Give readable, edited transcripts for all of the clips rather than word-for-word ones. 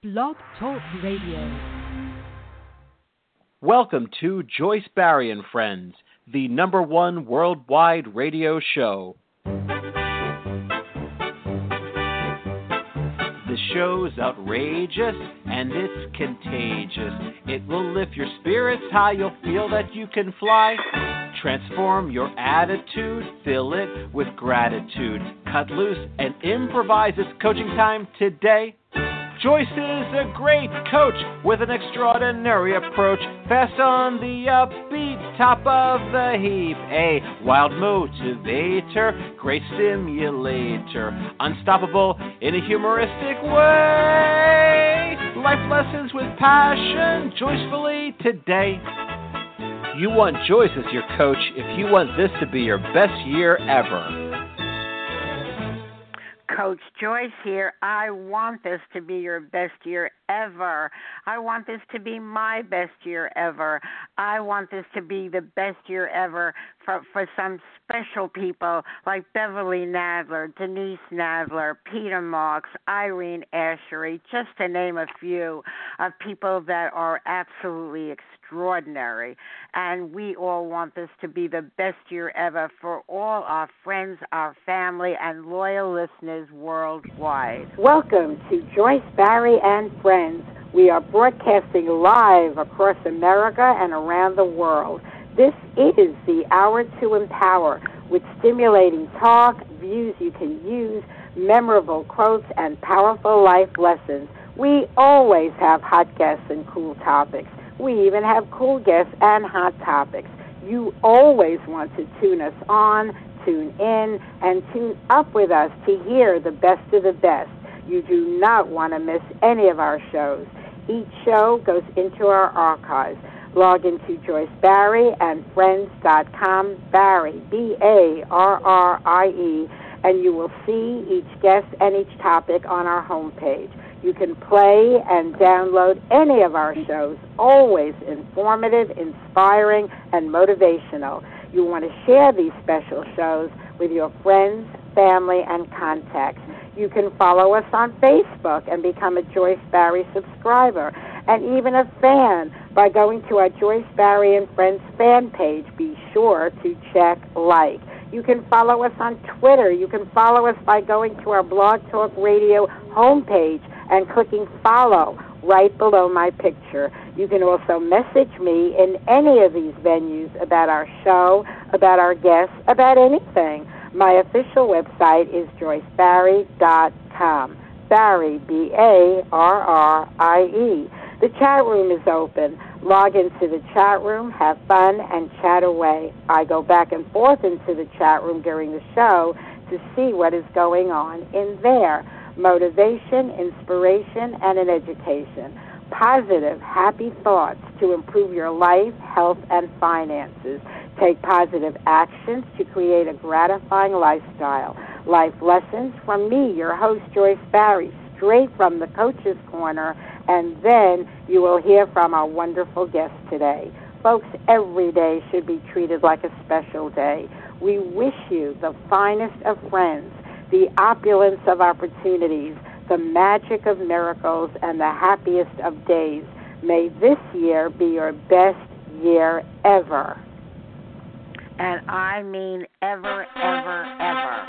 Blog Talk Radio. Welcome to Joyce Barrie and Friends, the #1 worldwide radio show. The show's outrageous and it's contagious. It will lift your spirits high, you'll feel that you can fly. Transform your attitude, fill it with gratitude. Cut loose and improvise. It's coaching time today. Joyce is a great coach with an extraordinary approach. Fast on the upbeat, top of the heap. A wild motivator, great stimulator. Unstoppable in a humoristic way. Life lessons with passion, joyfully today. You want Joyce as your coach if you want this to be your best year ever. Coach Joyce here. I want this to be your best year ever. I want this to be my best year ever. I want this to be the best year ever for some special people like Beverly Nadler, Denise Nadler, Peter Marks, Irene Ashery, just to name a few of people that are absolutely extraordinary. And we all want this to be the best year ever for all our friends, our family, and loyal listeners worldwide. Welcome to Joyce Barrie and Friends. We are broadcasting live across America and around the world. This is the Hour to Empower, with stimulating talk, views you can use, memorable quotes, and powerful life lessons. We always have hot guests and cool topics. We even have cool guests and hot topics. You always want to tune us on, tune in, and tune up with us to hear the best of the best. You do not want to miss any of our shows. Each show goes into our archives. Log into Joyce Barrie and Friends.com, Barrie, Barrie, and you will see each guest and each topic on our homepage. You can play and download any of our shows, always informative, inspiring, and motivational. You want to share these special shows with your friends, family, and contacts. You can follow us on Facebook and become a Joyce Barrie subscriber, and even a fan by going to our Joyce Barrie and Friends fan page. Be sure to check like. You can follow us on Twitter. You can follow us by going to our Blog Talk Radio homepage and clicking follow right below my picture. You can also message me in any of these venues about our show, about our guests, about anything. My official website is joycebarrie.com. Barrie, Barrie. The chat room is open. Log into the chat room, have fun, and chat away. I go back and forth into the chat room during the show to see what is going on in there. Motivation, inspiration, and an education. Positive, happy thoughts to improve your life, health, and finances. Take positive actions to create a gratifying lifestyle. Life lessons from me, your host, Joyce Barrie, straight from the Coach's Corner, and then you will hear from our wonderful guest today. Folks, every day should be treated like a special day. We wish you the finest of friends, the opulence of opportunities, the magic of miracles, and the happiest of days. May this year be your best year ever. And I mean ever, ever, ever.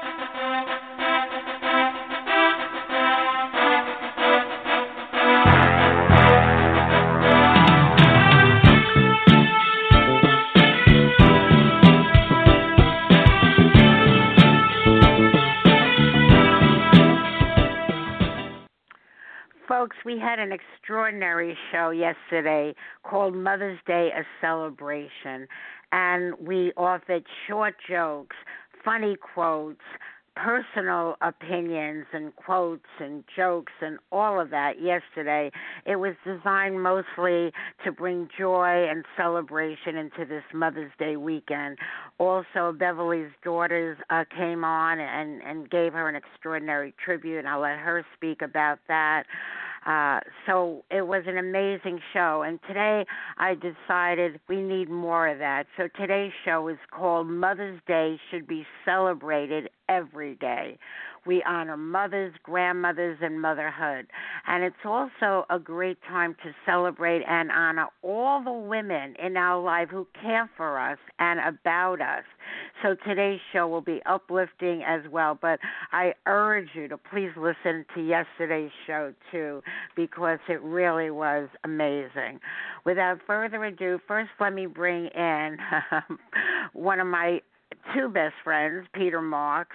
Folks, we had an extraordinary show yesterday called Mother's Day, A Celebration, and we offered short jokes, funny quotes, personal opinions and quotes and jokes and all of that yesterday. It was designed mostly to bring joy and celebration into this Mother's Day weekend. Also, Beverly's daughters came on and gave her an extraordinary tribute, and I'll let her speak about that. So it was an amazing show, and today I decided we need more of that. So today's show is called Mother's Day Should Be Celebrated every day. We honor mothers, grandmothers, and motherhood. And it's also a great time to celebrate and honor all the women in our life who care for us and about us. So today's show will be uplifting as well. But I urge you to please listen to yesterday's show, too, because it really was amazing. Without further ado, first let me bring in one of my two best friends, Peter Marks.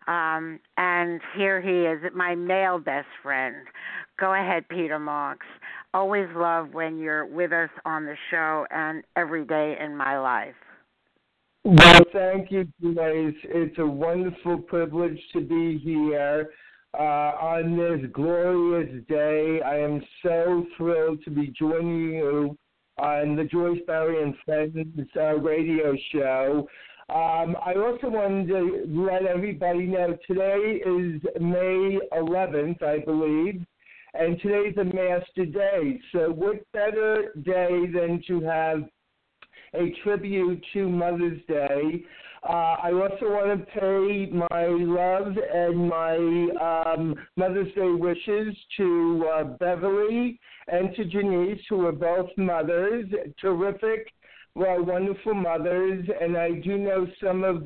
And here he is, my male best friend. Go ahead, Peter Marks. Always love when you're with us on the show and every day in my life. Well, thank you, Grace. It's a wonderful privilege to be here on this glorious day. I am so thrilled to be joining you on the Joyce Barrie and Friends radio show. I also wanted to let everybody know today is May 11th, I believe, and today's a Master Day. So what better day than to have a tribute to Mother's Day. I also want to pay my love and my Mother's Day wishes to Beverly and to Janice, who are both mothers, terrific, wonderful mothers. And I do know some of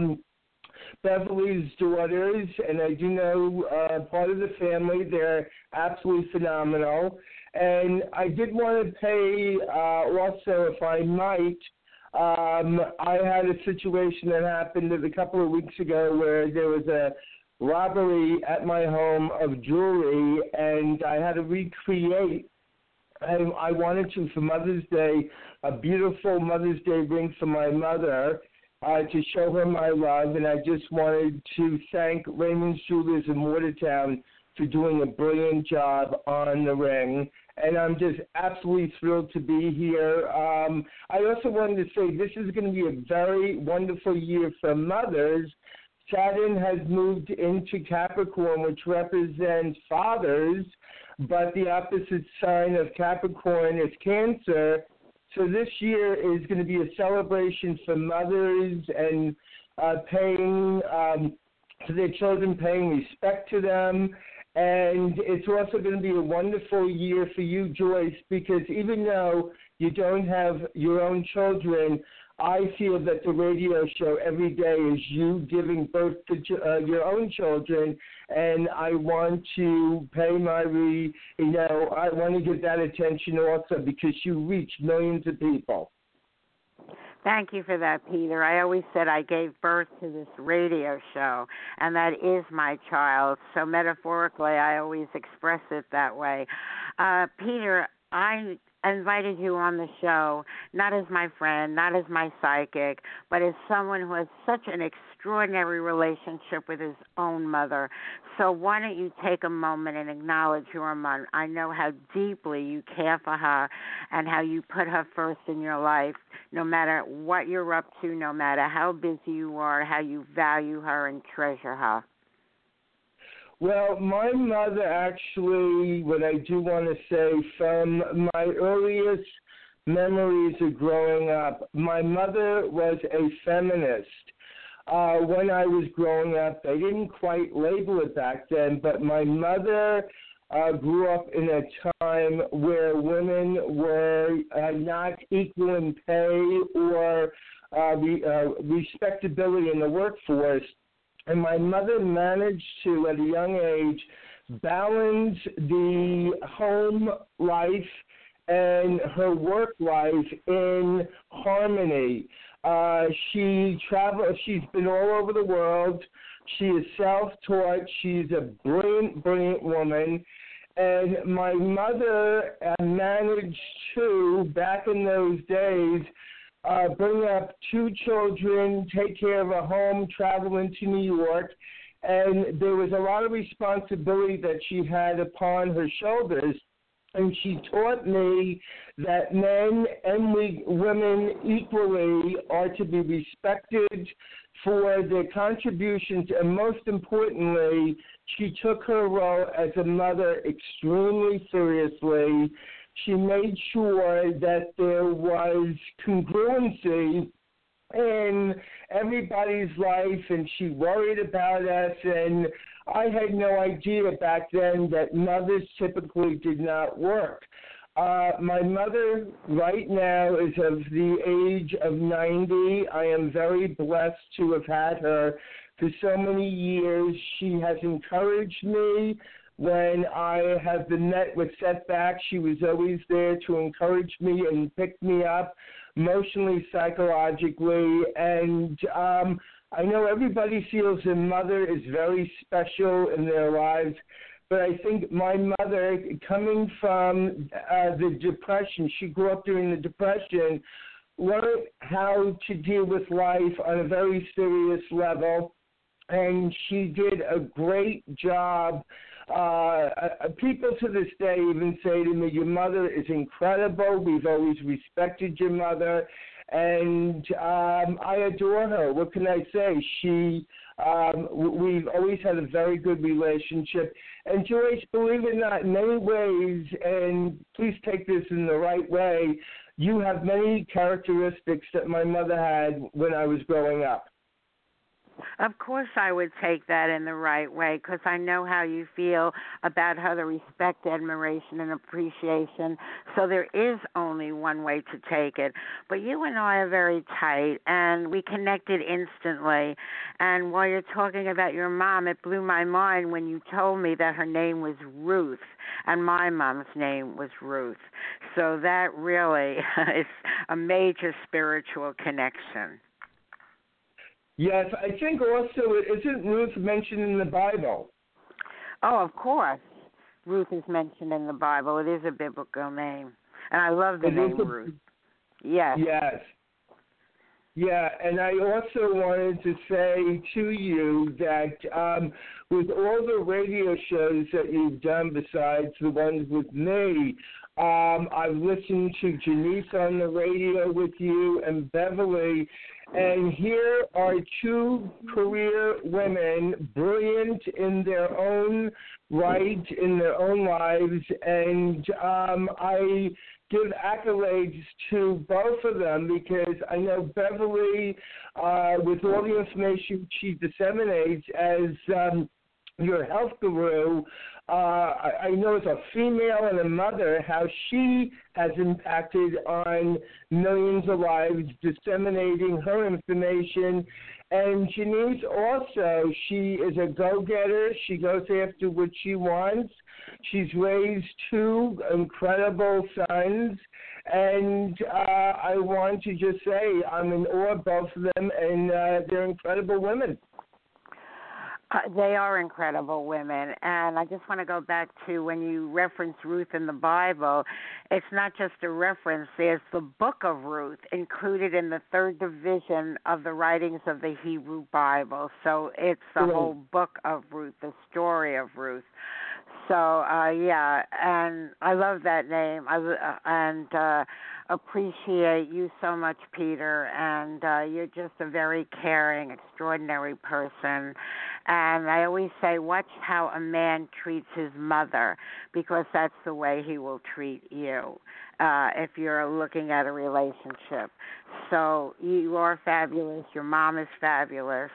Beverly's daughters, and I do know part of the family. They're absolutely phenomenal. And I did want to pay also, if I might, I had a situation that happened a couple of weeks ago where there was a robbery at my home of jewelry, and I had to recreate. And I wanted to, for Mother's Day, a beautiful Mother's Day ring for my mother to show her my love. And I just wanted to thank Raymond's Jewelers in Watertown for doing a brilliant job on the ring. And I'm just absolutely thrilled to be here. I also wanted to say this is going to be a very wonderful year for mothers. Saturn has moved into Capricorn, which represents fathers, but the opposite sign of Capricorn is Cancer. So this year is going to be a celebration for mothers and paying to their children, paying respect to them. And it's also going to be a wonderful year for you, Joyce, because even though you don't have your own children, I feel that the radio show every day is you giving birth to your own children, and I want to pay I want to give that attention also because you reach millions of people. Thank you for that, Peter. I always said I gave birth to this radio show, and that is my child. So metaphorically, I always express it that way. Peter, I invited you on the show not as my friend, not as my psychic, but as someone who has such an extraordinary relationship with his own mother. So why don't you take a moment and acknowledge your mom? I know how deeply you care for her and how you put her first in your life, no matter what you're up to, no matter how busy you are, how you value her and treasure her. Well, my mother actually, what I do want to say, from my earliest memories of growing up, my mother was a feminist. When I was growing up, they didn't quite label it back then, but my mother grew up in a time where women were not equal in pay or respectability in the workforce. And my mother managed to, at a young age, balance the home life and her work life in harmony. She's been all over the world. She is self-taught. She's a brilliant, brilliant woman. And my mother managed to, back in those days, bring up two children, take care of a home, travel into New York, and there was a lot of responsibility that she had upon her shoulders. And she taught me that men and women equally are to be respected for their contributions, and most importantly, she took her role as a mother extremely seriously. She made sure that there was congruency in everybody's life, and she worried about us, and I had no idea back then that mothers typically did not work. My mother right now is of the age of 90. I am very blessed to have had her for so many years. She has encouraged me when I have been met with setbacks. She was always there to encourage me and pick me up emotionally, psychologically, and I know everybody feels their mother is very special in their lives, but I think my mother, coming from the Depression, she grew up during the Depression, learned how to deal with life on a very serious level, and she did a great job. People to this day even say to me, your mother is incredible. We've always respected your mother, and I adore her. What can I say? We've always had a very good relationship. And Joyce, believe it or not, in many ways, and please take this in the right way, you have many characteristics that my mother had when I was growing up. Of course I would take that in the right way, because I know how you feel about her, the respect, admiration, and appreciation. So there is only one way to take it. But you and I are very tight, and we connected instantly. And while you're talking about your mom, it blew my mind when you told me that her name was Ruth, and my mom's name was Ruth. So that really is a major spiritual connection. Yes, I think also, isn't Ruth mentioned in the Bible? Oh, of course. Ruth is mentioned in the Bible. It is a biblical name. And I love the name Ruth. Yes. Yes. Yeah, and I also wanted to say to you that with all the radio shows that you've done besides the ones with me, I've listened to Janice on the radio with you and Beverly, and here are two career women, brilliant in their own right, in their own lives, and I give accolades to both of them because I know Beverly, with all the information she disseminates as your health guru, I know as a female and a mother how she has impacted on millions of lives, disseminating her information. And Janice also, she is a go-getter. She goes after what she wants. She's raised two incredible sons. And I want to just say I'm in awe of both of them, and they're incredible women. They are incredible women, and I just want to go back to when you reference Ruth in the Bible. It's not just a reference. There's the book of Ruth included in the third division of the writings of the Hebrew Bible. So it's the whole book of Ruth, the story of Ruth. So, yeah, and I love that name. And appreciate you so much, Peter, and you're just a very caring, extraordinary person. And I always say, watch how a man treats his mother, because that's the way he will treat you if you're looking at a relationship. So you are fabulous. Your mom is fabulous.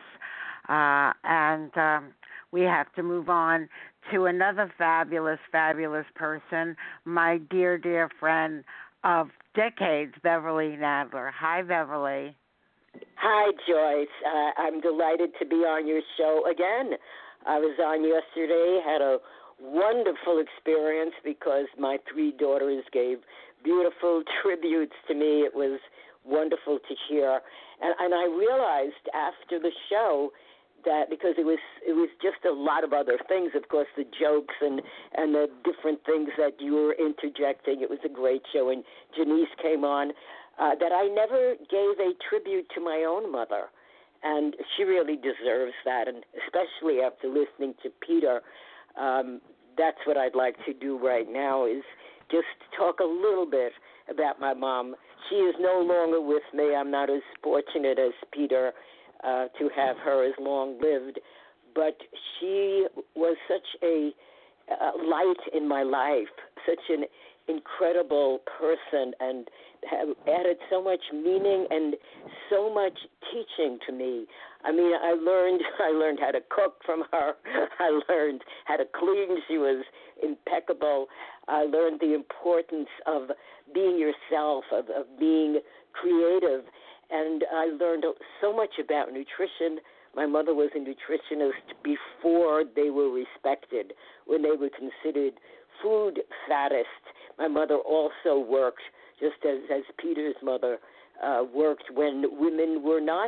And we have to move on to another fabulous, fabulous person, my dear, dear friend of decades, Beverly Nadler. Hi, Beverly. Hi, Joyce. I'm delighted to be on your show again. I was on yesterday, had a wonderful experience because my three daughters gave beautiful tributes to me. It was wonderful to hear. And I realized after the show that because it was just a lot of other things, of course, the jokes and the different things that you were interjecting. It was a great show, and Janice came on. That I never gave a tribute to my own mother, and she really deserves that, and especially after listening to Peter, that's what I'd like to do right now is just talk a little bit about my mom. She is no longer with me. I'm not as fortunate as Peter to have her as long-lived, but she was such a light in my life, such an incredible person and have added so much meaning and so much teaching to me. I mean, I learned how to cook from her. I learned how to clean. She was impeccable. I learned the importance of being yourself, of being creative. And I learned so much about nutrition. My mother was a nutritionist before they were respected, when they were considered food faddists. My mother also worked, just as Peter's mother worked, when women were not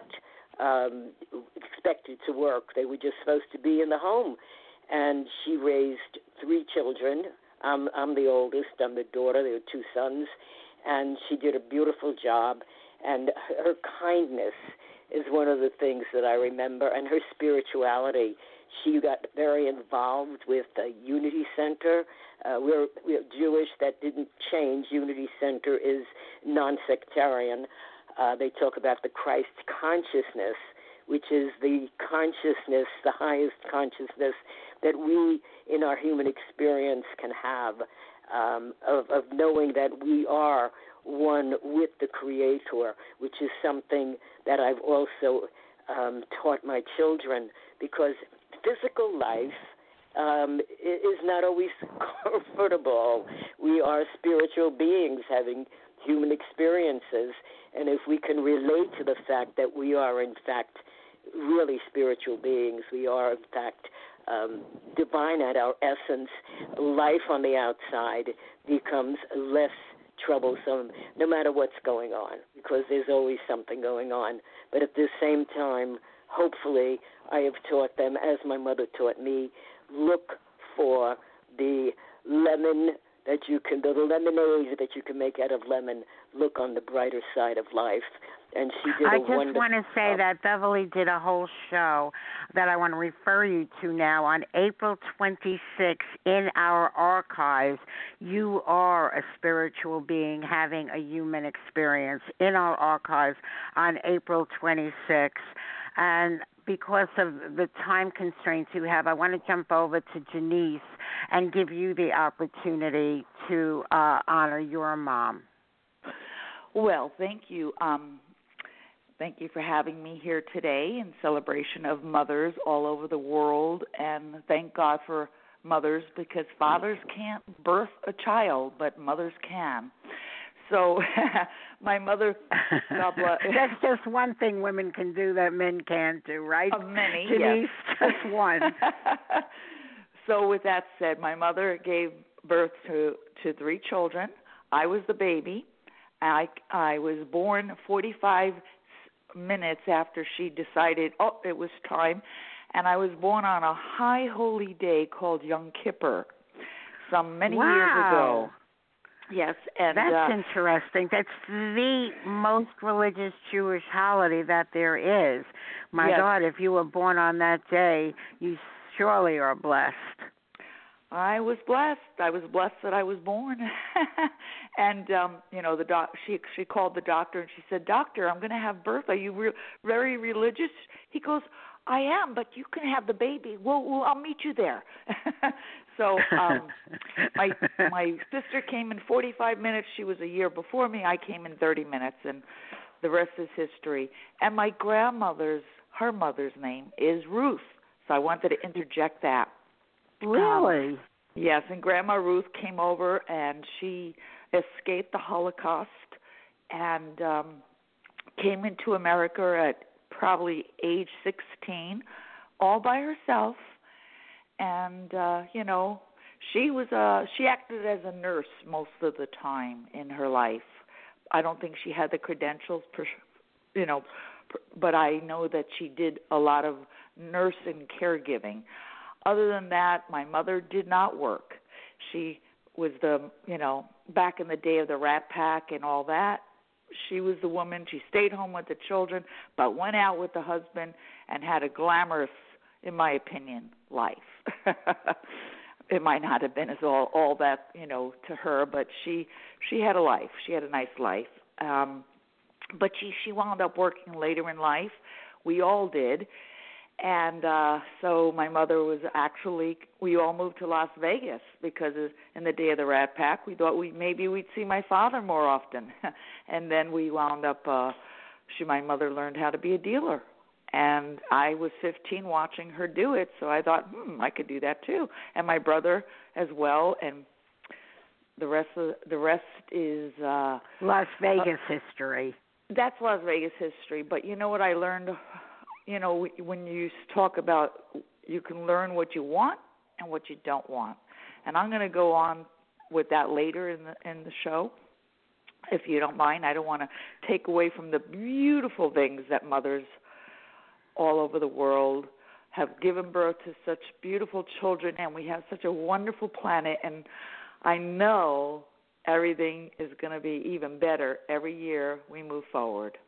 expected to work. They were just supposed to be in the home. And she raised 3 children. I'm the oldest. I'm the daughter. There were 2 sons. And she did a beautiful job. And her kindness is one of the things that I remember, and her spirituality. She got very involved with the Unity Center. We're Jewish. That didn't change. Unity Center is non-sectarian. They talk about the Christ consciousness, which is the consciousness, the highest consciousness that we in our human experience can have, of knowing that we are one with the Creator, which is something that I've also taught my children, because physical life is not always comfortable. We are spiritual beings having human experiences, and if we can relate to the fact that we are, in fact, really spiritual beings, we are, in fact, divine at our essence, life on the outside becomes less troublesome no matter what's going on, because there's always something going on. But at the same time, hopefully, I have taught them, as my mother taught me, look for the lemon that you can, the lemonade that you can make out of lemon. Look on the brighter side of life. And she did I just want to say that Beverly did a whole show that I want to refer you to now on April 26th in our archives. You are a spiritual being having a human experience in our archives on April 26th. And because of the time constraints you have, I want to jump over to Janice and give you the opportunity to honor your mom. Well, thank you. Thank you for having me here today in celebration of mothers all over the world, and thank God for mothers, because fathers can't birth a child, but mothers can. So my mother, God bless. That's just one thing women can do that men can't do, right? Many, Janice, yes. just one. So with that said, my mother gave birth to 3 children. I was the baby. I was born 45 minutes after she decided, it was time, and I was born on a high holy day called Yom Kippur, many years ago. Yes, and that's interesting. That's the most religious Jewish holiday that there is. My God, if you were born on that day, you surely are blessed. I was blessed. I was blessed that I was born. And she called the doctor and she said, "Doctor, I'm going to have birth. Are you very religious?" He goes, "I am, but you can have the baby. Well, I'll meet you there." So my sister came in 45 minutes. She was a year before me. I came in 30 minutes, and the rest is history. And my grandmother's, her mother's name is Ruth. So I wanted to interject that. Really? Yes, and Grandma Ruth came over, and she escaped the Holocaust and came into America at probably age 16, all by herself. And, she acted as a nurse most of the time in her life. I don't think she had the credentials, but I know that she did a lot of nurse and caregiving. Other than that, my mother did not work. She was back in the day of the Rat Pack and all that. She was the woman. She stayed home with the children, but went out with the husband and had a glamorous, in my opinion, life. It might not have been as all that, to her, but she had a life. She had a nice life. But she wound up working later in life. We all did. And so my mother was actually, we all moved to Las Vegas because in the Day of the Rat Pack, we thought maybe we'd see my father more often. And then we wound up, my mother learned how to be a dealer. And I was 15 watching her do it, so I thought, I could do that too. And my brother as well, and the rest is Las Vegas history. That's Las Vegas history. But you know what I learned? You know, when you talk about you can learn what you want and what you don't want. And I'm going to go on with that later in the show, if you don't mind. I don't want to take away from the beautiful things that mothers all over the world have given birth to such beautiful children, and we have such a wonderful planet. And I know everything is going to be even better every year we move forward.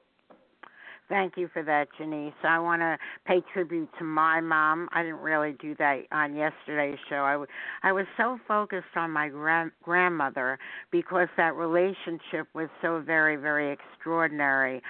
Thank you for that, Janice. I want to pay tribute to my mom. I didn't really do that on yesterday's show. I was so focused on my grandmother because that relationship was so very, very extraordinary.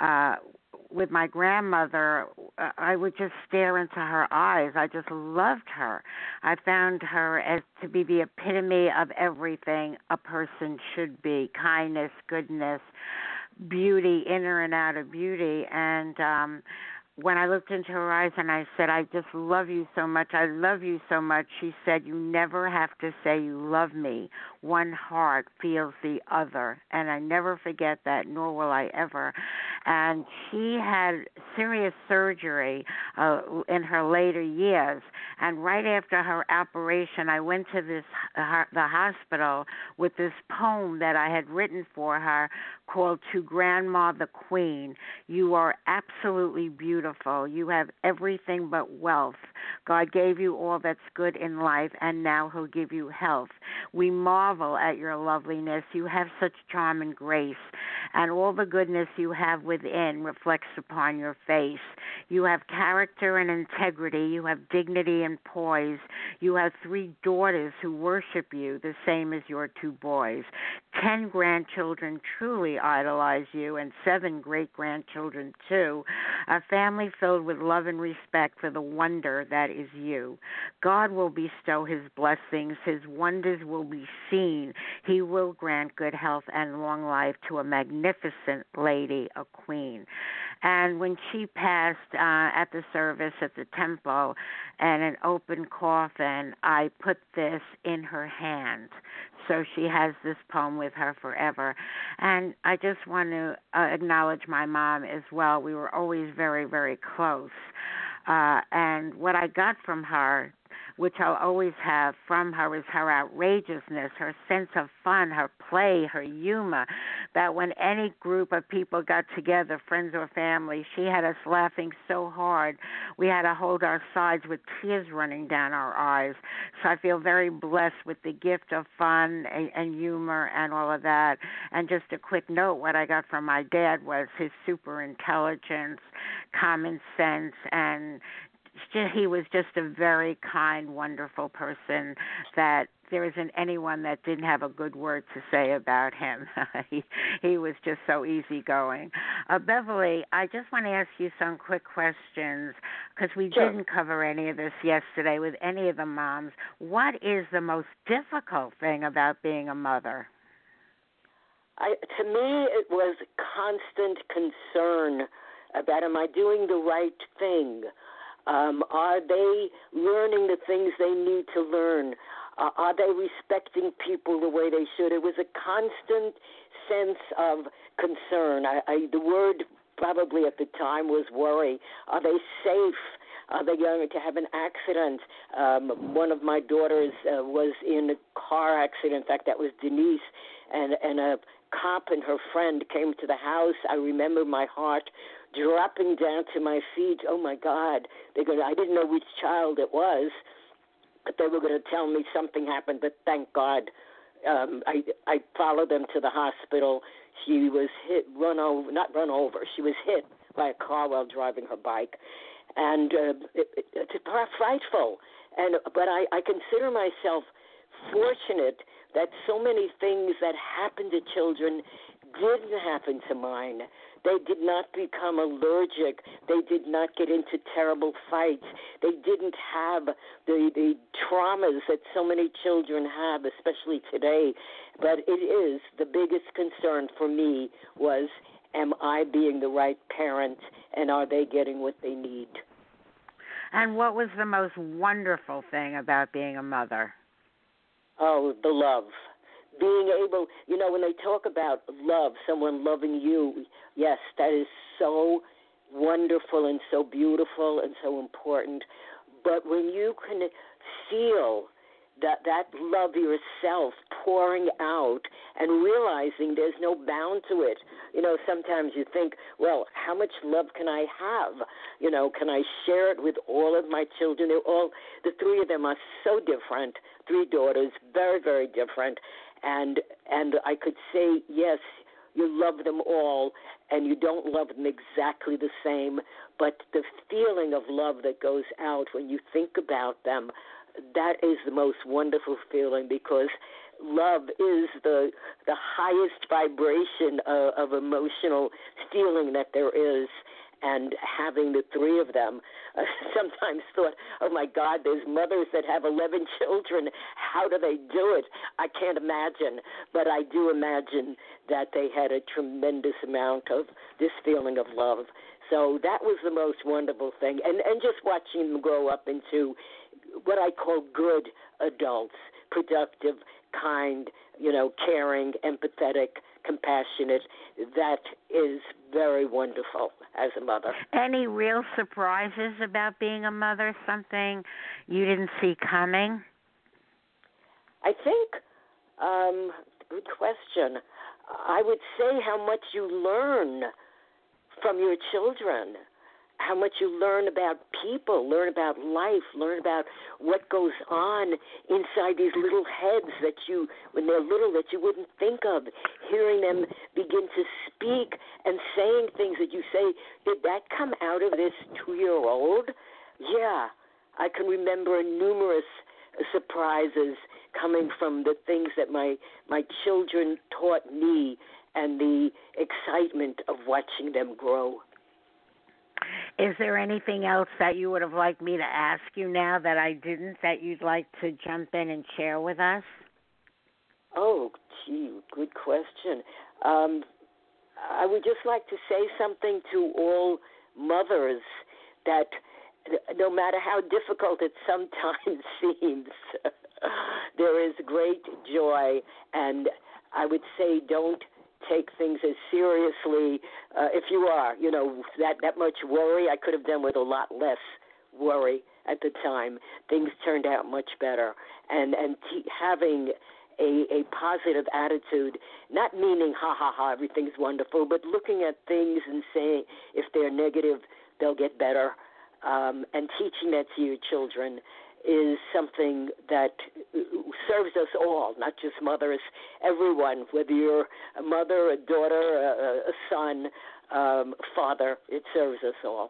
With my grandmother, I would just stare into her eyes. I just loved her. I found her as to be the epitome of everything a person should be: kindness, goodness, beauty, inner and outer beauty. And when I looked into her eyes and I said, I just love you so much, I love you so much, she said, you never have to say you love me. One heart feels the other. And I never forget that, nor will I ever. And she had serious surgery in her later years. And right after her operation, I went to the hospital with this poem that I had written for her called To Grandma the Queen. You are absolutely beautiful. You have everything but wealth. God gave you all that's good in life, and now he'll give you health. We marvel at your loveliness. You have such charm and grace, and all the goodness you have within reflects upon your face. You have character and integrity. You have dignity and poise. You have 3 daughters who worship you, the same as your 2 boys. 10 grandchildren truly idolize you, and 7 great-grandchildren too. A family filled with love and respect for the wonder that is you. God will bestow his blessings. His wonders will be seen. He will grant good health and long life to a magnificent lady, a queen. And when she passed at the service at the temple in an open coffin, I put this in her hand. So she has this poem with her forever. And I just want to acknowledge my mom as well. We were always very, very close. And what I got from her, which I'll always have from her, is her outrageousness, her sense of fun, her play, her humor, that when any group of people got together, friends or family, she had us laughing so hard we had to hold our sides with tears running down our eyes. So I feel very blessed with the gift of fun and humor and all of that. And just a quick note, what I got from my dad was his super intelligence, common sense, and he was just a very kind, wonderful person that there isn't anyone that didn't have a good word to say about him. He was just so easygoing. Beverly, I just want to ask you some quick questions because we didn't cover any of this yesterday with any of the moms. What is the most difficult thing about being a mother? To me, it was constant concern about, am I doing the right thing? Are they learning the things they need to learn? Are they respecting people the way they should? It was a constant sense of concern. The word probably at the time was worry. Are they safe? Are they going to have an accident? One of my daughters was in a car accident. In fact, that was Denise, and a cop and her friend came to the house. I remember my heart dropping down to my feet. Oh my God! I didn't know which child it was, but they were going to tell me something happened. But thank God, I followed them to the hospital. She was not run over. She was hit by a car while driving her bike, and it's frightful. But I consider myself fortunate that so many things that happen to children didn't happen to mine. They did not become allergic. They did not get into terrible fights. They didn't have the traumas that so many children have, especially today. But it is the biggest concern for me was, am I being the right parent, and are they getting what they need? And what was the most wonderful thing about being a mother? Oh, the love. Being able, when they talk about love, someone loving you, yes, that is so wonderful and so beautiful and so important. But when you can feel that love yourself pouring out and realizing there's no bound to it. Sometimes you think, well, how much love can I have? Can I share it with all of my children? The three of them are so different, 3 daughters, very, very different. And I could say, yes, you love them all, and you don't love them exactly the same, but the feeling of love that goes out when you think about them, that is the most wonderful feeling, because love is the highest vibration of emotional feeling that there is. And having the 3 of them, sometimes thought, oh, my God, there's mothers that have 11 children. How do they do it? I can't imagine. But I do imagine that they had a tremendous amount of this feeling of love. So that was the most wonderful thing. And just watching them grow up into what I call good adults, productive, kind, caring, empathetic, compassionate. That is very wonderful as a mother. Any real surprises about being a mother? Something you didn't see coming? I think, good question. I would say how much you learn from your children, how much you learn about people, learn about life, learn about what goes on inside these little heads that you, when they're little, that you wouldn't think of, hearing them begin to speak and saying things that you say, did that come out of this 2-year-old? Yeah, I can remember numerous surprises coming from the things that my children taught me and the excitement of watching them grow. Is there anything else that you would have liked me to ask you now that I didn't, that you'd like to jump in and share with us? Oh, gee, good question. I would just like to say something to all mothers, that no matter how difficult it sometimes seems, there is great joy, and I would say don't take things as seriously. If you are, that much worry, I could have done with a lot less worry at the time. Things turned out much better. And having a positive attitude, not meaning, everything's wonderful, but looking at things and saying, if they're negative, they'll get better. And teaching that to your children is something that serves us all, not just mothers, everyone, whether you're a mother, a daughter, a son, father, it serves us all.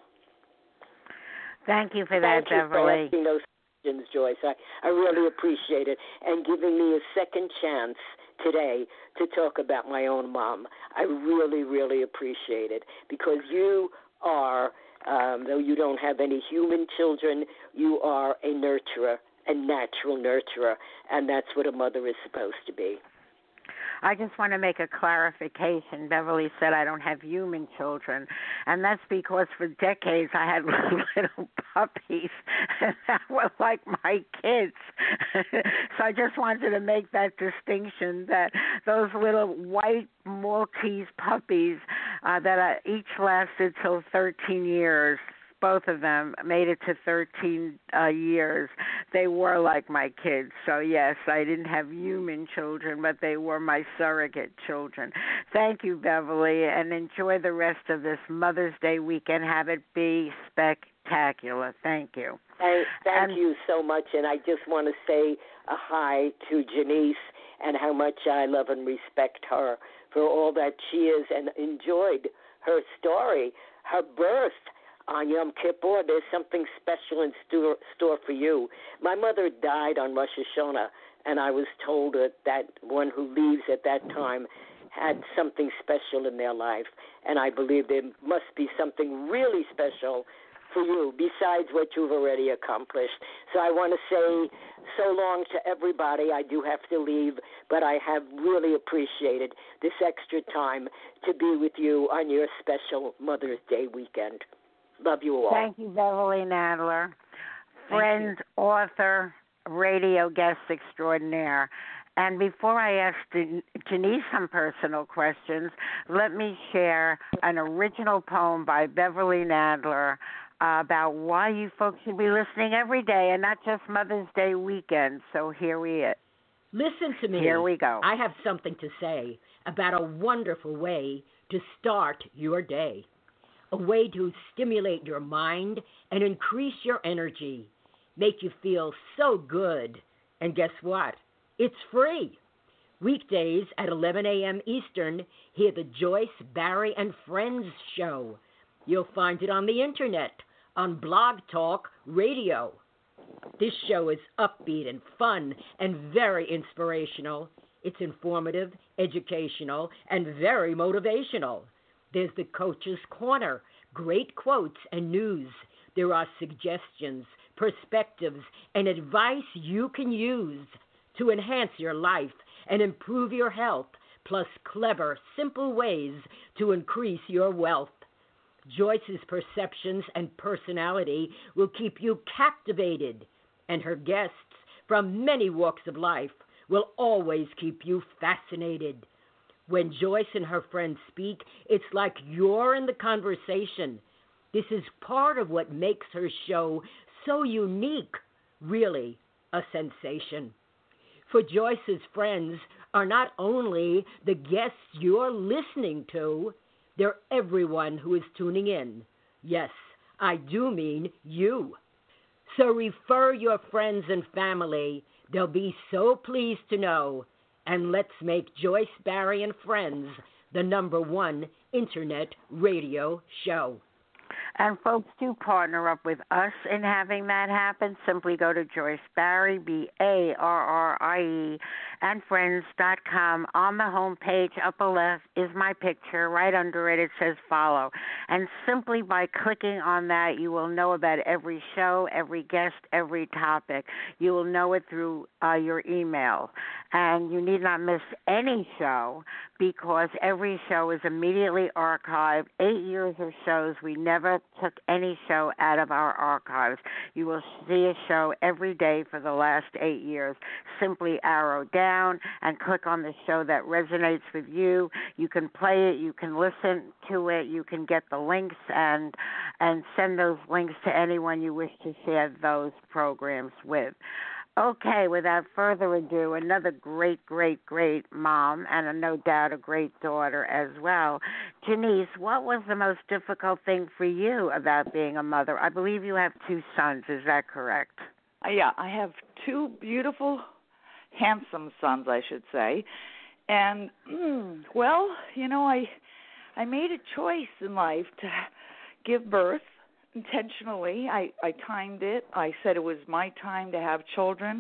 Thank you for that, Beverly. Thank you for asking those questions, Joyce. I really appreciate it, and giving me a second chance today to talk about my own mom. I really, really appreciate it, because you are, though you don't have any human children, you are a nurturer, a natural nurturer, and that's what a mother is supposed to be. I just want to make a clarification. Beverly said I don't have human children, and that's because for decades I had little puppies that were like my kids. So I just wanted to make that distinction, that those little white Maltese puppies that each lasted till 13 years, both of them made it to 13 years. They were like my kids. So, yes, I didn't have human children, but they were my surrogate children. Thank you, Beverly, and enjoy the rest of this Mother's Day weekend. Have it be spectacular. Thank you. Thank you so much, and I just want to say a hi to Janice and how much I love and respect her for all that she is, and enjoyed her story, her birth. On Yom Kippur, there's something special in store for you. My mother died on Rosh Hashanah, and I was told that one who leaves at that time had something special in their life, and I believe there must be something really special for you besides what you've already accomplished. So I want to say so long to everybody. I do have to leave, but I have really appreciated this extra time to be with you on your special Mother's Day weekend. Love you all. Thank you, Beverly Nadler, friend, author, radio guest extraordinaire. And before I ask Janice some personal questions, let me share an original poem by Beverly Nadler about why you folks should be listening every day and not just Mother's Day weekend. So here we are. Listen to me. Here we go. I have something to say about a wonderful way to start your day. A way to stimulate your mind and increase your energy. Make you feel so good. And guess what? It's free. Weekdays at 11 a.m. Eastern, hear the Joyce, Barry, and Friends show. You'll find it on the internet, on Blog Talk Radio. This show is upbeat and fun and very inspirational. It's informative, educational, and very motivational. There's the Coach's Corner, great quotes and news. There are suggestions, perspectives, and advice you can use to enhance your life and improve your health, plus clever, simple ways to increase your wealth. Joyce's perceptions and personality will keep you captivated, and her guests from many walks of life will always keep you fascinated. When Joyce and her friends speak, it's like you're in the conversation. This is part of what makes her show so unique, really a sensation. For Joyce's friends are not only the guests you're listening to, they're everyone who is tuning in. Yes, I do mean you. So refer your friends and family. They'll be so pleased to know. And let's make Joyce, Barry, and Friends the #1 internet radio show. And folks, do partner up with us in having that happen. Simply go to Joyce Barry, BARRIE, and friends.com. On the home page, upper left, is my picture. Right under it, it says follow. And simply by clicking on that, you will know about every show, every guest, every topic. You will know it through your email. And you need not miss any show because every show is immediately archived. 8 years of shows. We never took any show out of our archives. You will see a show every day for the last 8 years. Simply arrow down and click on the show that resonates with you. You can play it. You can listen to it. You can get the links and send those links to anyone you wish to share those programs with. Okay, without further ado, another great, great, great mom and no doubt a great daughter as well. Janice, what was the most difficult thing for you about being a mother? I believe you have 2 sons. Is that correct? Yeah, I have 2 beautiful, handsome sons, I should say. And, well, you know, I made a choice in life to give birth. Intentionally, I timed it. I said it was my time to have children,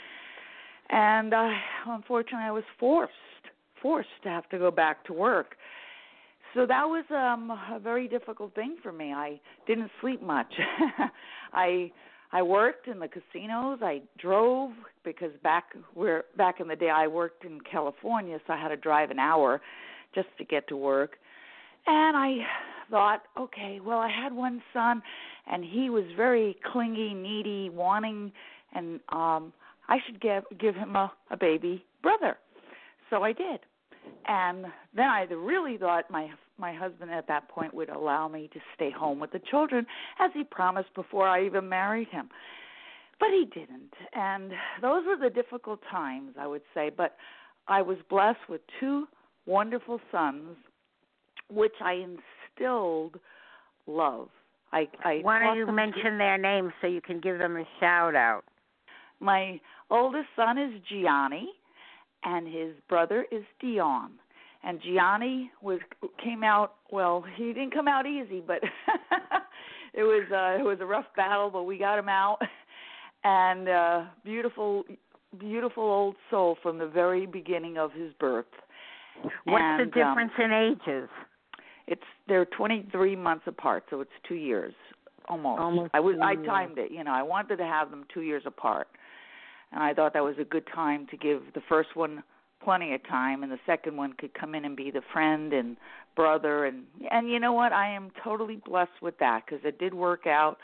and unfortunately, I was forced to have to go back to work. So that was a very difficult thing for me. I didn't sleep much. I worked in the casinos. I drove because back in the day I worked in California, so I had to drive an hour just to get to work. And I thought, okay, well, I had one son, and he was very clingy, needy, wanting, and I should give him a baby brother. So I did. And then I really thought my husband at that point would allow me to stay home with the children, as he promised before I even married him. But he didn't. And those were the difficult times, I would say. But I was blessed with 2 wonderful sons, which I instilled love. Why don't you mention their names so you can give them a shout-out? My oldest son is Gianni, and his brother is Dion. And Gianni came out, well, he didn't come out easy, but it was a rough battle, but we got him out. And beautiful, beautiful old soul from the very beginning of his birth. What's the difference in ages? They're 23 months apart, so it's 2 years almost. I timed it. I wanted to have them 2 years apart, and I thought that was a good time to give the first one plenty of time, and the second one could come in and be the friend and brother, and you know what? I am totally blessed with that because it did work out.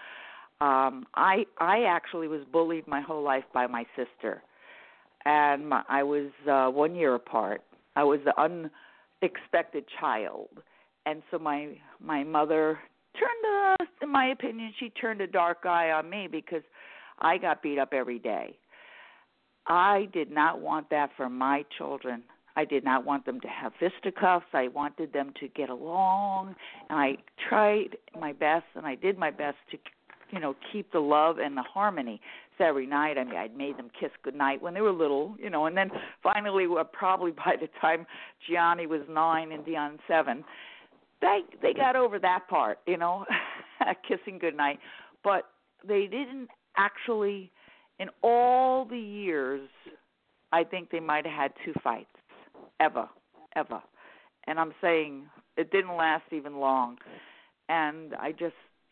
I actually was bullied my whole life by my sister, and I was 1 year apart. I was the unexpected child, and so my mother turned, in my opinion, she turned a dark eye on me because I got beat up every day. I did not want that for my children. I did not want them to have fisticuffs. I wanted them to get along, and I tried my best, and I did my best to, keep the love and the harmony. So every night, I'd made them kiss goodnight when they were little, and then finally, probably by the time Gianni was 9 and Dion 7, they got over that part, kissing goodnight. But they didn't actually, in all the years, I think they might have had 2 fights, ever. And I'm saying it didn't last even long. And I just,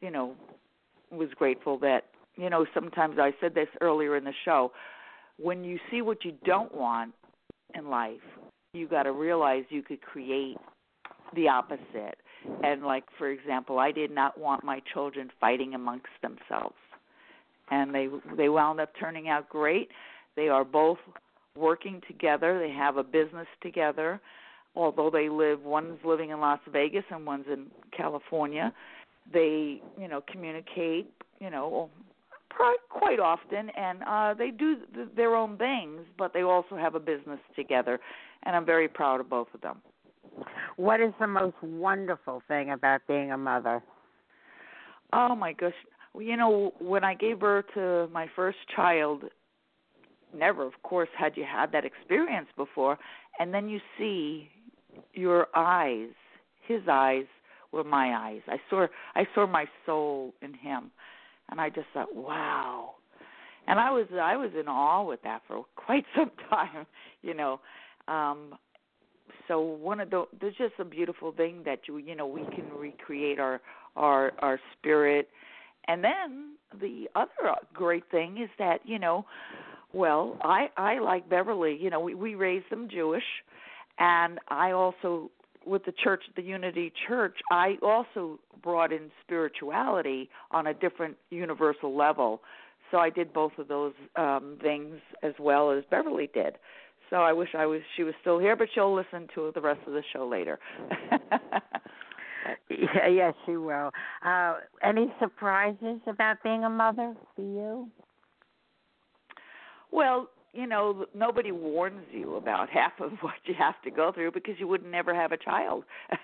was grateful that, sometimes I said this earlier in the show, when you see what you don't want in life, you got to realize you could create the opposite. And like, for example, I did not want my children fighting amongst themselves. And they wound up turning out great. They are both working together. They have a business together, although one's living in Las Vegas and one's in California. They, communicate, quite often, and they do their own things, but they also have a business together, and I'm very proud of both of them. What is the most wonderful thing about being a mother? Oh, my gosh. When I gave birth to my first child, never, of course, had you had that experience before, and then you see your eyes, his eyes were my eyes. I saw my soul in him, and I just thought, wow. And I was in awe with that for quite some time, So there's just a beautiful thing that we can recreate our spirit. And then the other great thing is that, I like Beverly, we raised them Jewish, and I also, with the church, the Unity Church, I also brought in spirituality on a different universal level. So I did both of those things as well as Beverly did. So I wish she was still here, but she'll listen to the rest of the show later. Yes, she will. Any surprises about being a mother for you? Well, nobody warns you about half of what you have to go through because you would never have a child.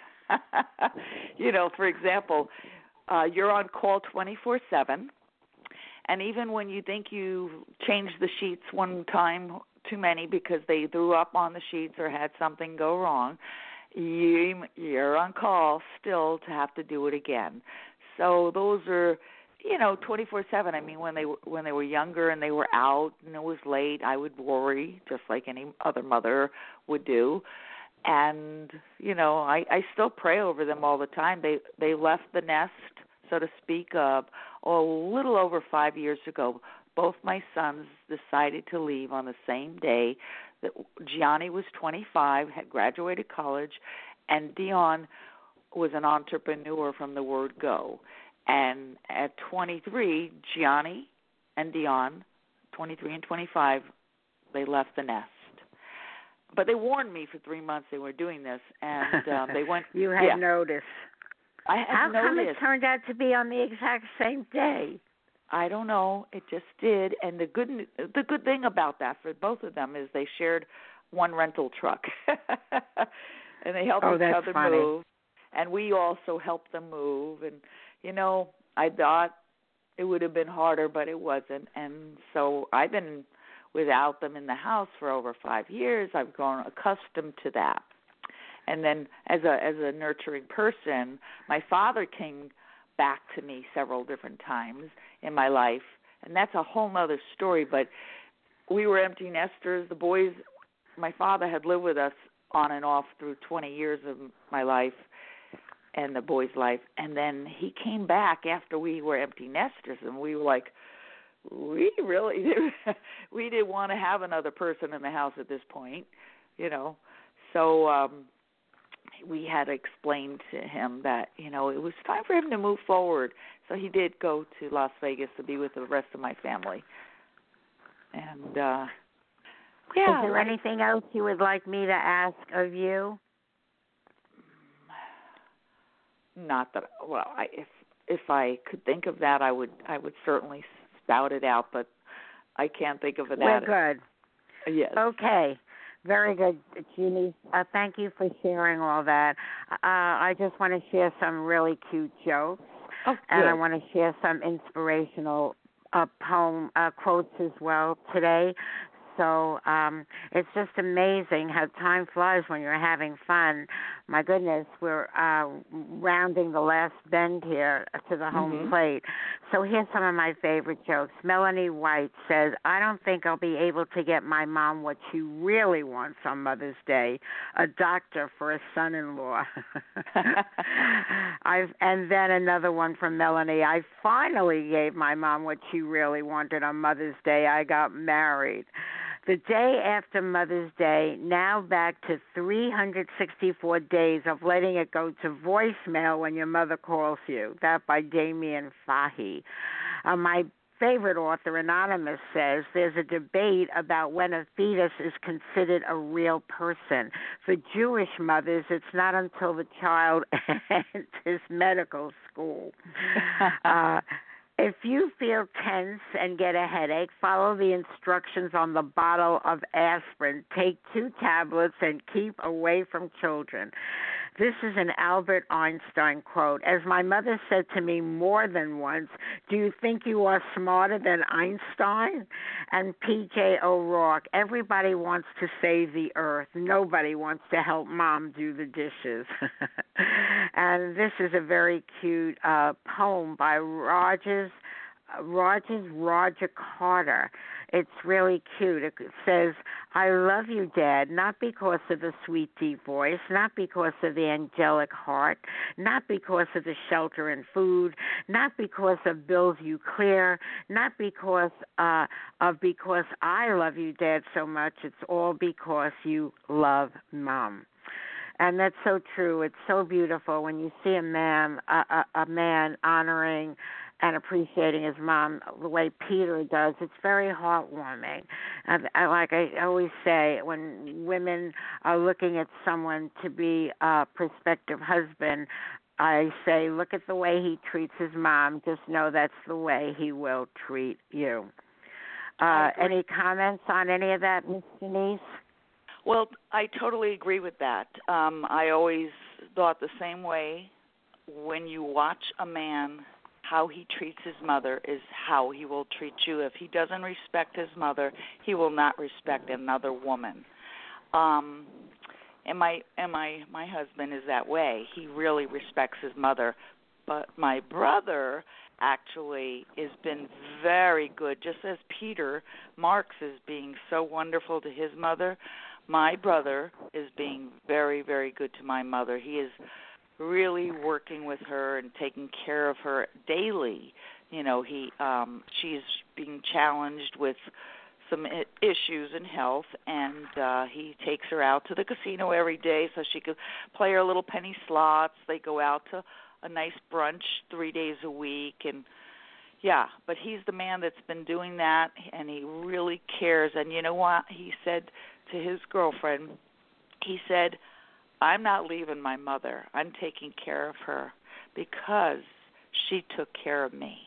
For example, you're on call 24/7, and even when you think you changed the sheets one time too many because they threw up on the sheets or had something go wrong, you're on call still to have to do it again. So those are, 24/7. I mean, when they were younger and they were out and it was late, I would worry just like any other mother would do. And, I still pray over them all the time. They left the nest, so to speak, a little over 5 years ago. Both my sons decided to leave on the same day. That Gianni was 25, had graduated college, and Dion was an entrepreneur from the word go. And at 23, Gianni and Dion, 23 and 25, they left the nest. But they warned me for 3 months they were doing this, and they went. You had noticed. I had noticed. How come noticed. It turned out to be on the exact same day? I don't know. It just did. And the good thing about that for both of them is they shared one rental truck, and they helped each other move. And we also helped them move. And I thought it would have been harder, but it wasn't. And so I've been without them in the house for over 5 years. I've grown accustomed to that. And then as a nurturing person, my father came back to me several different times in my life, and that's a whole other story. But we were empty nesters. The boys, my father had lived with us on and off through 20 years of my life and the boy's life. And then he came back after we were empty nesters, and we were like, we didn't want to have another person in the house at this point, you know. So we had to explain to him that, you know, it was time for him to move forward. So he did go to Las Vegas to be with the rest of my family. And, yeah. Is there anything else you would like me to ask of you? Not that, well, if I could think of that, I would certainly spout it out, but I can't think of that. We're good. Yes. Okay. Very good, Jeannie. Thank you for sharing all that. I just want to share some really cute jokes, and I want to share some inspirational poem quotes as well today. So it's just amazing how time flies when you're having fun. My goodness, we're rounding the last bend here to the home plate. So here's some of my favorite jokes. Melanie White says, I don't think I'll be able to get my mom what she really wants on Mother's Day, a doctor for a son-in-law. And then another one from Melanie. I finally gave my mom what she really wanted on Mother's Day. I got married. The day after Mother's Day, now back to 364 days of letting it go to voicemail when your mother calls you. That by Damien Fahy. My favorite author, Anonymous, says there's a debate about when a fetus is considered a real person. For Jewish mothers, it's not until the child enters medical school. If you feel tense and get a headache, follow the instructions on the bottle of aspirin. Take 2 tablets and keep away from children. This is an Albert Einstein quote. As my mother said to me more than once, do you think you are smarter than Einstein? And P.J. O'Rourke, everybody wants to save the earth. Nobody wants to help mom do the dishes. And this is a very cute poem by Roger Carter. It's really cute. It says, I love you, Dad, not because of the sweet, deep voice, not because of the angelic heart, not because of the shelter and food, not because of bills you clear, not because I love you, Dad, so much. It's all because you love Mom. And that's so true. It's so beautiful when you see a man honoring and appreciating his mom the way Peter does. It's very heartwarming. Like I always say, when women are looking at someone to be a prospective husband, I say, look at the way he treats his mom. Just know that's the way he will treat you. Any comments on any of that, Ms. Denise? Well, I totally agree with that. I always thought the same way. When you watch a man, how he treats his mother is how he will treat you. If he doesn't respect his mother, he will not respect another woman. And my husband is that way. He really respects his mother. But my brother actually has been very good, just as Peter Marks is being so wonderful to his mother. My brother is being very, very good to my mother. He is really working with her and taking care of her daily. You know, she's being challenged with some issues in health, and he takes her out to the casino every day so she could play her little penny slots. They go out to a nice brunch 3 days a week, and yeah, but he's the man that's been doing that, and he really cares. And you know what? He said to his girlfriend, he said, I'm not leaving my mother. I'm taking care of her because she took care of me.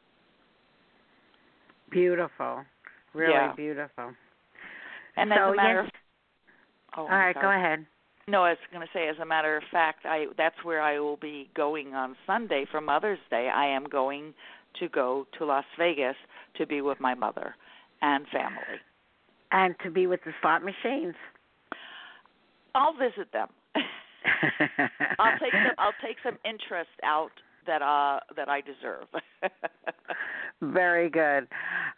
Beautiful. Really beautiful. And as a matter of... all right, go ahead. No, I was going to say, as a matter of fact, that's where I will be going on Sunday for Mother's Day. I am going to go to Las Vegas to be with my mother and family. And to be with the slot machines. I'll visit them. I'll take some interest out that I deserve. Very good.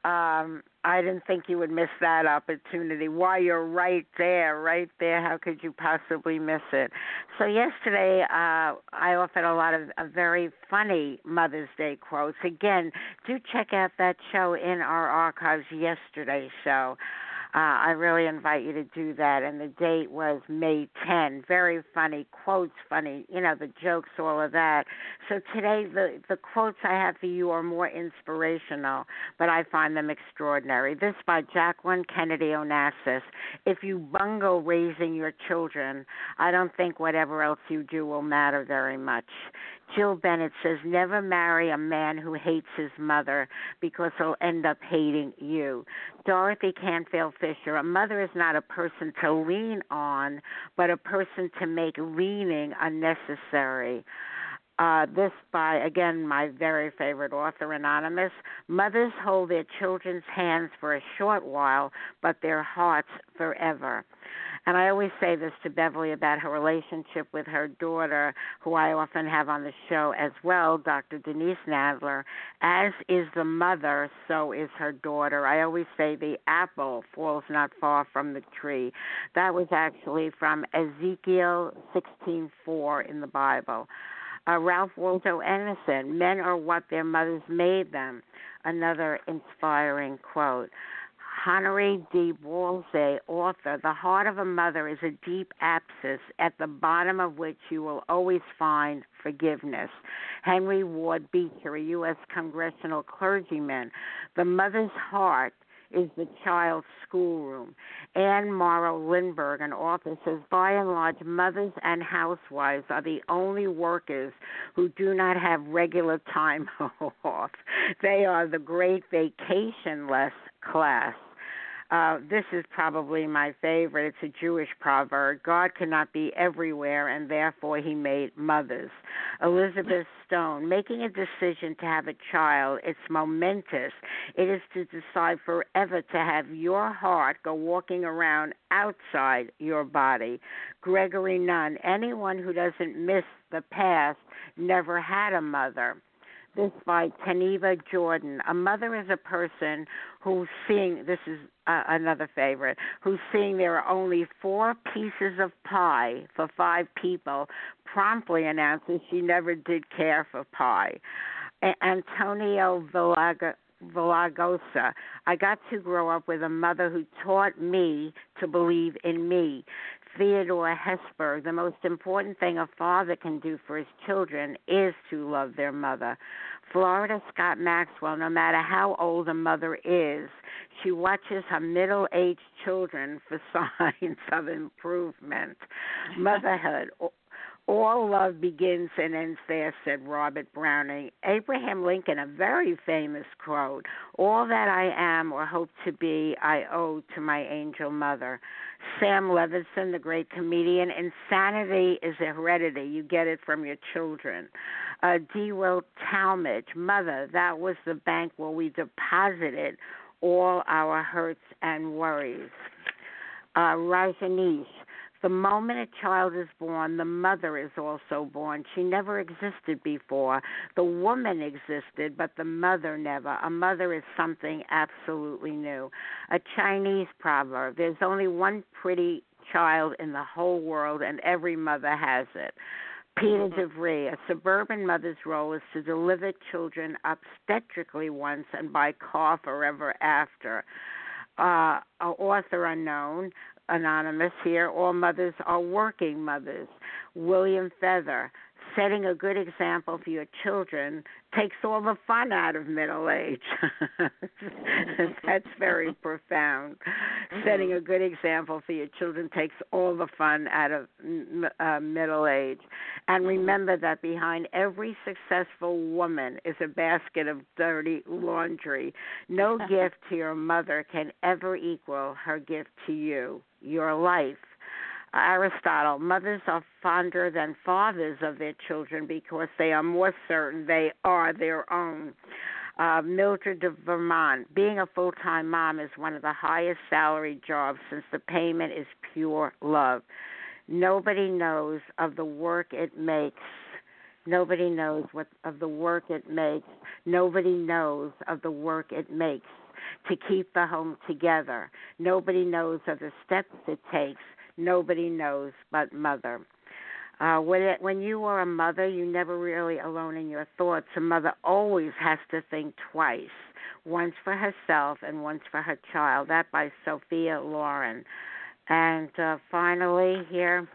I didn't think you would miss that opportunity. Why, you're right there, right there. How could you possibly miss it? So yesterday, I offered a lot of very funny Mother's Day quotes. Again, do check out that show in our archives, yesterday's show. I really invite you to do that. And the date was May 10. Very funny quotes, funny, the jokes, all of that. So today, the quotes I have for you are more inspirational, but I find them extraordinary. This by Jacqueline Kennedy Onassis. If you bungle raising your children, I don't think whatever else you do will matter very much. Jill Bennett says, never marry a man who hates his mother because he'll end up hating you. Dorothy Canfield Fisher, a mother is not a person to lean on, but a person to make leaning unnecessary. This by, again, my very favorite author, Anonymous. Mothers hold their children's hands for a short while, but their hearts forever. And I always say this to Beverly about her relationship with her daughter, who I often have on the show as well, Dr. Denise Nadler. As is the mother, so is her daughter. I always say the apple falls not far from the tree. That was actually from Ezekiel 16:4 in the Bible. Ralph Waldo Emerson, men are what their mothers made them. Another inspiring quote. Honoré de Balzac, author, the heart of a mother is a deep abscess at the bottom of which you will always find forgiveness. Henry Ward Beecher, a U.S. congressional clergyman, the mother's heart is the child's schoolroom. Anne Morrow Lindbergh, an author, says, by and large, mothers and housewives are the only workers who do not have regular time off. They are the great vacation-less class. This is probably my favorite. It's a Jewish proverb. God cannot be everywhere, and therefore he made mothers. Elizabeth Stone, making a decision to have a child, it's momentous. It is to decide forever to have your heart go walking around outside your body. Gregory Nunn, anyone who doesn't miss the past never had a mother. This by Taniva Jordan. A mother is a person who's seeing, this is another favorite, who's seeing there are only 4 pieces of pie for 5 people, promptly announces she never did care for pie. Antonio Villagosa, I got to grow up with a mother who taught me to believe in me. Theodore Hesper, the most important thing a father can do for his children is to love their mother. Florida Scott Maxwell, no matter how old a mother is, she watches her middle-aged children for signs of improvement. Motherhood. All love begins and ends there, said Robert Browning. Abraham Lincoln, a very famous quote, all that I am or hope to be, I owe to my angel mother. Sam Levinson, the great comedian, insanity is a heredity. You get it from your children. D. Will Talmadge, mother, that was the bank where we deposited all our hurts and worries. Rajanish, the moment a child is born, the mother is also born. She never existed before. The woman existed, but the mother never. A mother is something absolutely new. A Chinese proverb, there's only one pretty child in the whole world, and every mother has it. Peter DeVries, a suburban mother's role is to deliver children obstetrically once and by car forever after. Author unknown, anonymous here, all mothers are working mothers. William Feather, setting a good example for your children takes all the fun out of middle age. That's very profound. Setting a good example for your children takes all the fun out of middle age. And remember that behind every successful woman is a basket of dirty laundry. No gift to your mother can ever equal her gift to you, your life. Aristotle, mothers are fonder than fathers of their children because they are more certain they are their own. Mildred de Vermont, being a full-time mom is one of the highest salary jobs since the payment is pure love. Nobody knows of the work it makes Nobody knows what of the work it makes. Nobody knows of the work it makes to keep the home together. Nobody knows of the steps it takes. Nobody knows but mother. When you are a mother, you're never really alone in your thoughts. A mother always has to think twice, once for herself and once for her child. That by Sophia Loren. And finally here,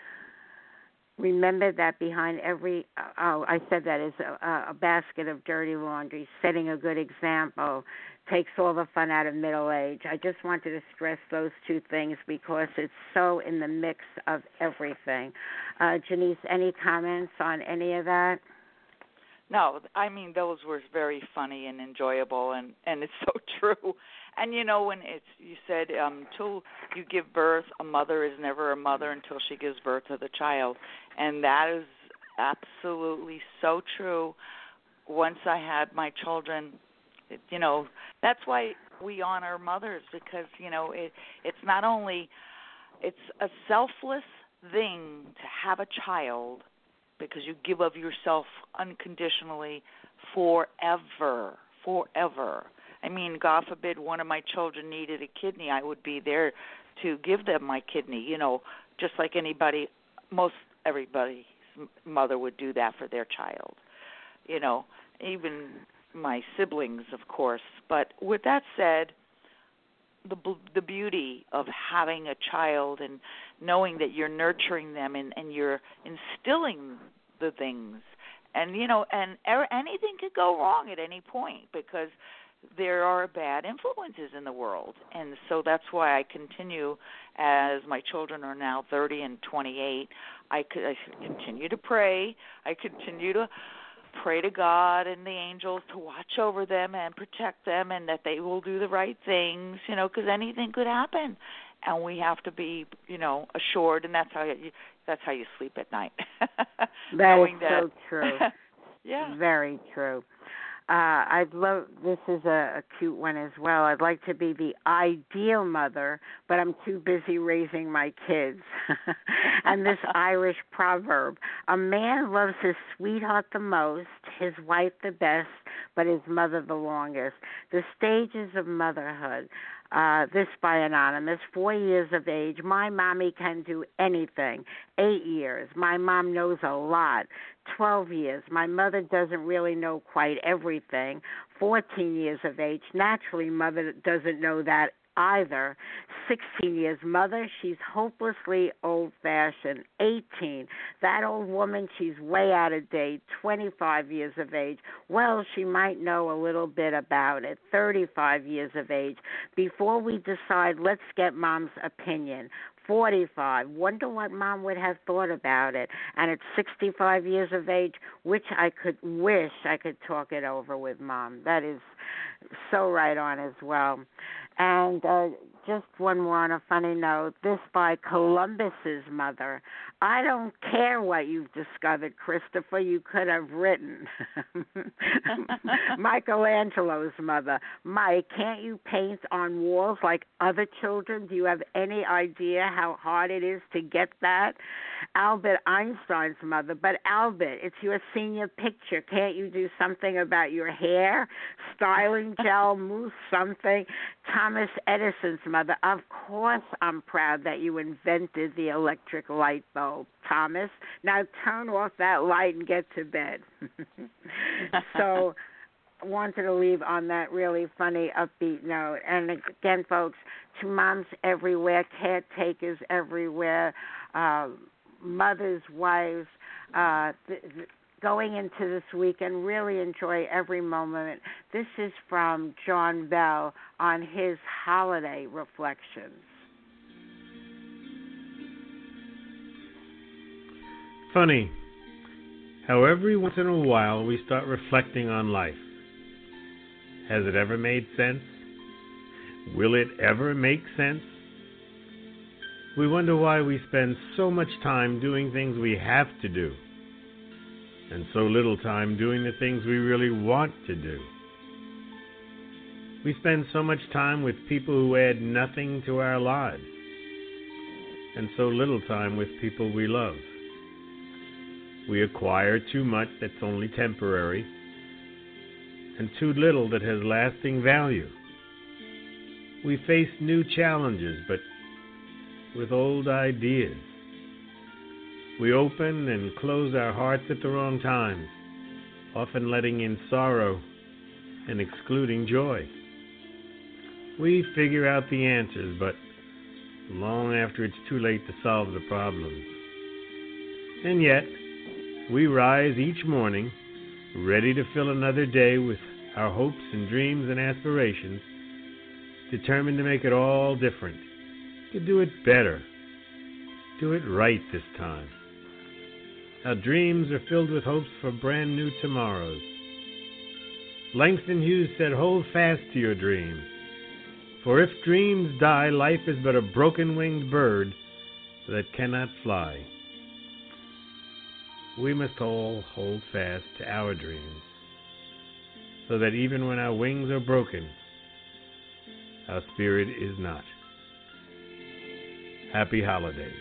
remember that behind every, I said that is a basket of dirty laundry, setting a good example takes all the fun out of middle age. I just wanted to stress those two things because it's so in the mix of everything. Janice, any comments on any of that? No, I mean, those were very funny and enjoyable, and it's so true. And, you know, when you said until you give birth, a mother is never a mother until she gives birth to the child. And that is absolutely so true. Once I had my children, you know, that's why we honor mothers, because, you know, it's not only, it's a selfless thing to have a child because you give of yourself unconditionally forever. I mean, God forbid one of my children needed a kidney, I would be there to give them my kidney, you know, just like everybody's mother would do that for their child, you know, even my siblings, of course. But with that said, the beauty of having a child and knowing that you're nurturing them and you're instilling the things, and, you know, and anything could go wrong at any point because there are bad influences in the world. And so that's why I continue, as my children are now 30 and 28, I continue to pray. I continue to pray to God and the angels to watch over them and protect them, and that they will do the right things, you know, because anything could happen, and we have to be, you know, assured, and that's how you sleep at night. That is so true. Yeah, very true. I'd love, this is a cute one as well. I'd like to be the ideal mother, but I'm too busy raising my kids. And this Irish proverb, a man loves his sweetheart the most, his wife the best, but his mother the longest. The stages of motherhood. This by Anonymous, 4 years of age. My mommy can do anything. 8 years. My mom knows a lot. 12 years. My mother doesn't really know quite everything. 14 years of age. Naturally, mother doesn't know that either. 16 years. Mother, she's hopelessly old-fashioned. 18. That old woman, she's way out of date. 25 years of age. Well, she might know a little bit about it. 35 years of age. Before we decide, let's get Mom's opinion. 45. Wonder what Mom would have thought about it. And at 65 years of age, wish I could talk it over with Mom. That is so right on as well. And just one more on a funny note. This by Columbus's mother. I don't care what you've discovered, Christopher. You could have written. Michelangelo's mother. Mike, can't you paint on walls like other children? Do you have any idea how hard it is to get that? Albert Einstein's mother. But Albert, it's your senior picture. Can't you do something about your hair? Styling gel, mousse, something? Thomas Edison's mother. Of course I'm proud that you invented the electric light bulb, Thomas. Now turn off that light and get to bed. So I wanted to leave on that really funny, upbeat note. And again, folks, to moms everywhere, caretakers everywhere, mothers, wives, going into this weekend, really enjoy every moment. This is from John Bell on his holiday reflections. Funny how every once in a while we start reflecting on life. Has it ever made sense? Will it ever make sense? We wonder why we spend so much time doing things we have to do, and so little time doing the things we really want to do. We spend so much time with people who add nothing to our lives, and so little time with people we love. We acquire too much that's only temporary, and too little that has lasting value. We face new challenges, but with old ideas. We open and close our hearts at the wrong times, often letting in sorrow and excluding joy. We figure out the answers, but long after it's too late to solve the problems. And yet, we rise each morning, ready to fill another day with our hopes and dreams and aspirations, determined to make it all different, to do it better, do it right this time. Our dreams are filled with hopes for brand new tomorrows. Langston Hughes said, "Hold fast to your dreams, for if dreams die, life is but a broken-winged bird that cannot fly." We must all hold fast to our dreams, so that even when our wings are broken, our spirit is not. Happy holidays.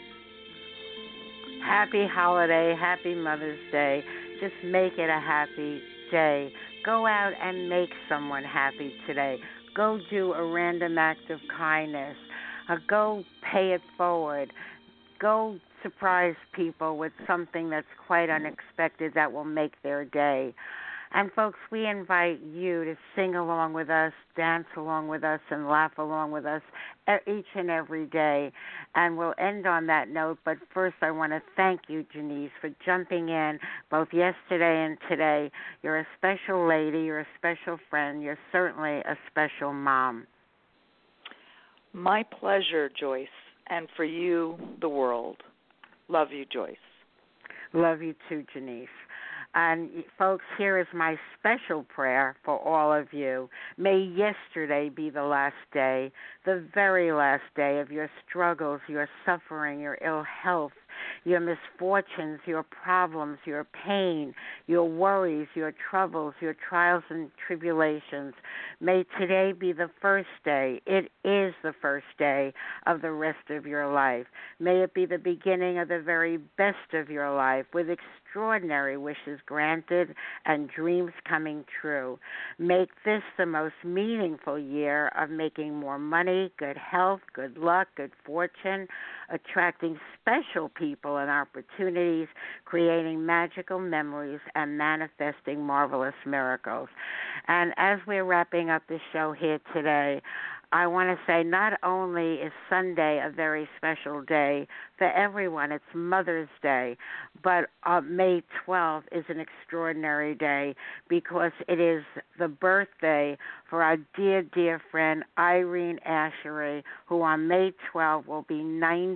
Happy holiday, happy Mother's Day. Just make it a happy day. Go out and make someone happy today. Go do a random act of kindness. Go pay it forward. Go surprise people with something that's quite unexpected that will make their day. And folks, we invite you to sing along with us, dance along with us, and laugh along with us each and every day. And we'll end on that note, but first I want to thank you, Janice, for jumping in both yesterday and today. You're a special lady, you're a special friend, you're certainly a special mom. My pleasure, Joyce, and for you, the world. Love you, Joyce. Love you too, Janice. And folks, here is my special prayer for all of you. May yesterday be the last day, the very last day of your struggles, your suffering, your ill health, your misfortunes, your problems, your pain, your worries, your troubles, your trials and tribulations. May today be the first day. It is the first day of the rest of your life. May it be the beginning of the very best of your life, with extraordinary wishes granted and dreams coming true. Make this the most meaningful year of making more money, good health, good luck, good fortune, attracting special people and opportunities, creating magical memories, and manifesting marvelous miracles. And as we're wrapping up the show here today, I want to say not only is Sunday a very special day for everyone, it's Mother's Day, but May 12th is an extraordinary day because it is the birthday for our dear, dear friend Irene Ashery, who on May 12th will be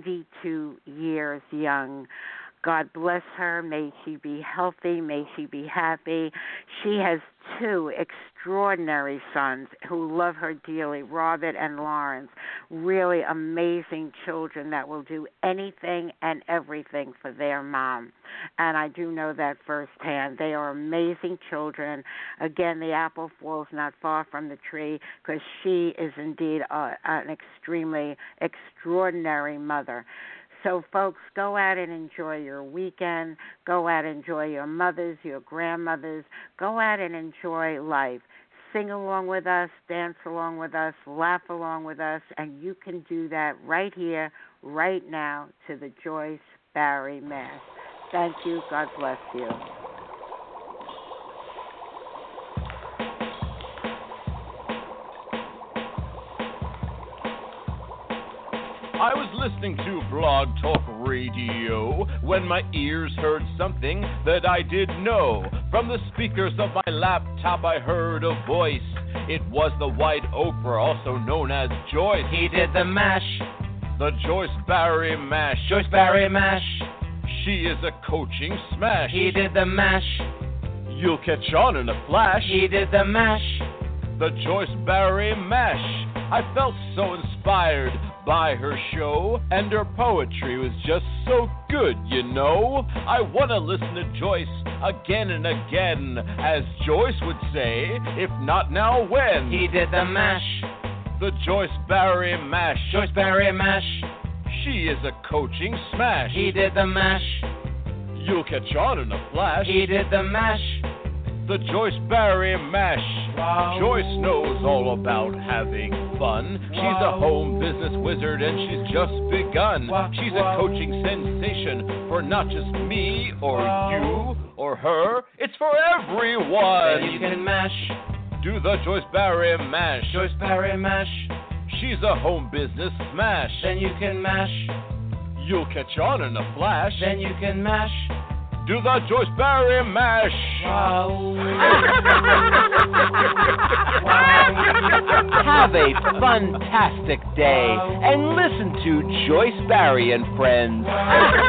92 years young. God bless her. May she be healthy. May she be happy. She has two extraordinary sons who love her dearly, Robert and Lawrence. Really amazing children that will do anything and everything for their mom. And I do know that firsthand. They are amazing children. Again, the apple falls not far from the tree because she is indeed an extremely extraordinary mother. So, folks, go out and enjoy your weekend. Go out and enjoy your mothers, your grandmothers. Go out and enjoy life. Sing along with us, dance along with us, laugh along with us, and you can do that right here, right now, to the Joyce Barrie Mass. Thank you. God bless you. I was listening to Blog Talk Radio when my ears heard something that I didn't know. From the speakers of my laptop I heard a voice. It was the White Oprah, also known as Joyce. He did the mash. The Joyce Barrie Mash. Joyce Barrie Mash. She is a coaching smash. He did the mash. You'll catch on in a flash. He did the mash. The Joyce Barrie Mash. I felt so inspired by her show, and her poetry was just so good, you know. I want to listen to Joyce again and again, as Joyce would say, if not now, when? He did the mash. The Joyce Barrie Mash. Joyce Barrie Mash. She is a coaching smash. He did the mash. You'll catch on in a flash. He did the mash. The Joyce Barry Mash. Wow. Joyce knows all about having fun. Wow. She's a home business wizard and she's just begun. Wow. She's Wow. a coaching sensation for not just me or Wow. you or her. It's for everyone. Then you can mash. Do the Joyce Barry Mash. Joyce Barry mash. She's a home business smash. Then you can mash. You'll catch on in a flash. Then you can mash. Do the Joyce Barry Mash. Wow. Have a fantastic day and listen to Joyce Barry and Friends.